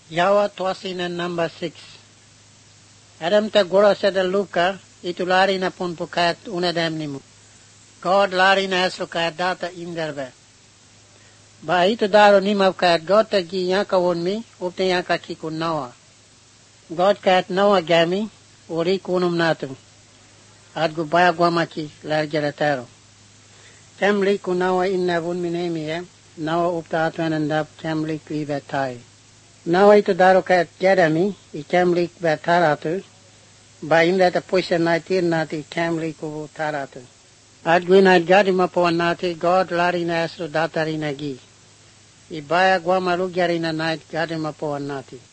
Yawa Twasina number 6. Adam ta gora seda luka, itu lari na pun pukat unadam nimu. God lari na eslo kaya data inderbe. Ba itu daro nimaw kaya God ta gi yaka wonmi, upte yaka kikun nawa. God kaya nawa gami, uri kunum natum. At gubaya guamaki largeratero. Temli kunawa inna wonmi nemi nawa upta atwanandap temli klivetai. Nawa itu daro kaya gedami, I temli betaratu, ba inda ta puisa naitir nati temli kubu taratu. At gwinait gadi mapuan nati God lari na esro datari nagi. Ibaya guamalugyari na nait gadi mapuan nati.